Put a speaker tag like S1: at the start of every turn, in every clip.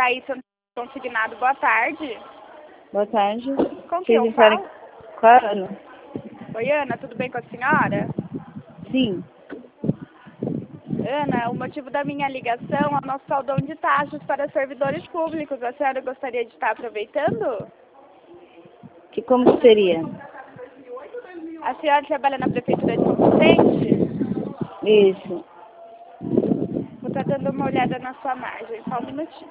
S1: aí, seu consignado. Boa tarde.
S2: Boa tarde.
S1: Com quem eu falo?
S2: Com a Ana.
S1: Oi, Ana, tudo bem com a senhora?
S2: Sim.
S1: Ana, o motivo da minha ligação é o nosso saldão de taxas para servidores públicos. A senhora gostaria de estar aproveitando?
S2: Como que seria?
S1: A senhora trabalha na Prefeitura de São Vicente?
S2: Isso.
S1: Vou estar dando uma olhada na sua margem, só um minutinho.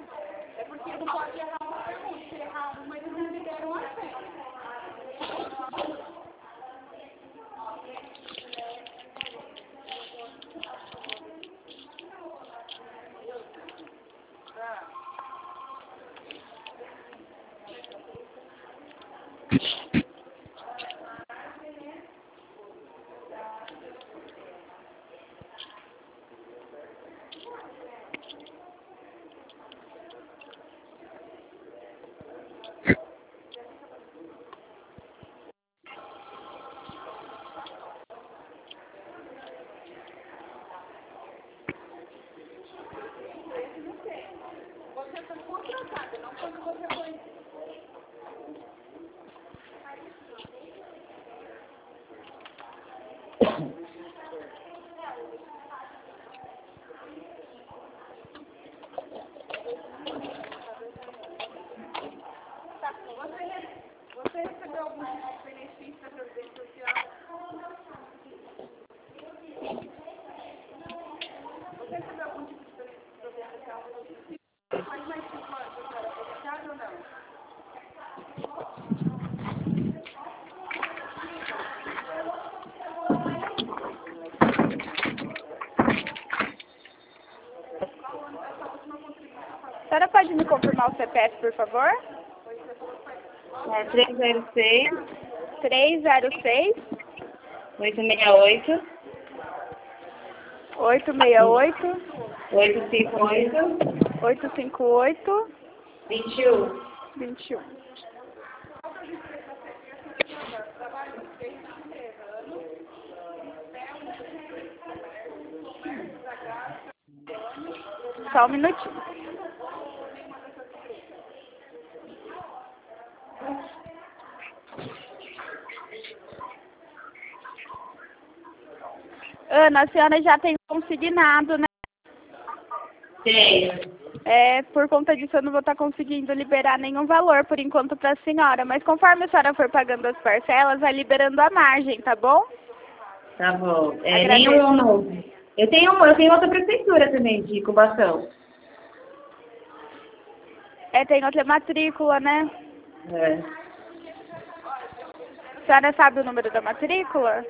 S1: Você recebeu algum tipo de benefício da Previdência Social? Você recebeu algum tipo de benefício da Previdência Social? Faz mais 5 anos que a senhora é aposentada ou não? A senhora pode me confirmar o CPF, por favor?
S2: É 306
S1: 306
S2: 868
S1: 868
S2: 858
S1: 858
S2: 21.
S1: 21. Só um minutinho. Ana, a senhora já tem consignado, né?
S2: Tenho.
S1: Por conta disso eu não vou estar conseguindo liberar nenhum valor por enquanto para a senhora, mas conforme a senhora for pagando as parcelas, vai liberando a margem, tá bom?
S2: Tá bom.
S1: Agradeço.
S2: Nenhum novo. Eu tenho outra prefeitura também de incubação.
S1: Tem outra matrícula, né?
S2: É.
S1: A senhora sabe o número da matrícula?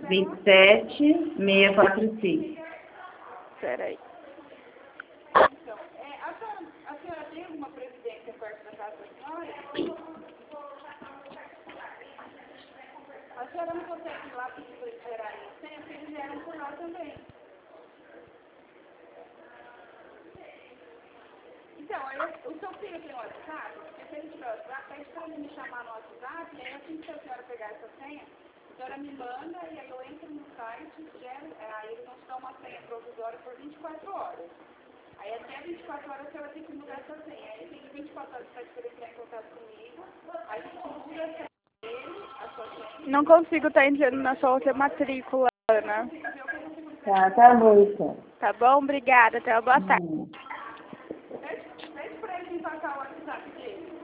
S2: 27645.
S1: Peraí. A senhora tem alguma previdência perto da casa da senhora? A senhora não consegue ir lá para gerar licença, eles geram por lá também. Então, o seu filho tem WhatsApp? Porque se ele tiver WhatsApp, pede para ele me chamar no WhatsApp, e aí assim que a senhora pegar essa senha, a senhora me manda, e aí eu entro no site, gero, aí eles vão te dar uma senha provisória por 24 horas. Aí até 24 horas a senhora tem que mudar essa senha. Aí tem 24 horas para poder entrar em contato comigo, aí a gente muda a senha dele, a sua senha. Não consigo estar entrando na sua outra matrícula, Ana.
S2: Tá bom, então.
S1: Tá bom? Obrigada. Até uma boa tarde. Pede para ele me passar o WhatsApp dele.